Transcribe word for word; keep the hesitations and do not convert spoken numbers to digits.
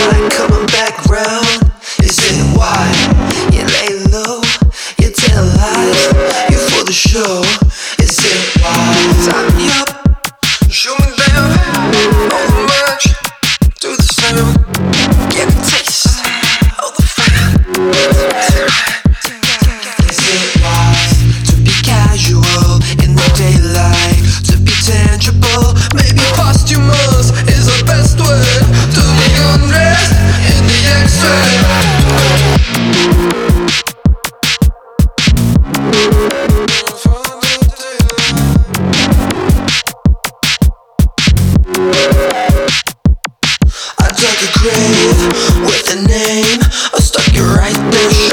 like coming back round? Is it why you lay low, you tell lies, you for the show? Is it why? Tie me up, show me down, all the merch, do the sound, get a taste of the fire. Is it wise to be casual in the daylight, to be tangible, maybe posthumous is the best way to be undressed in the X-ray? I dug a grave with a name, I stuck it right there.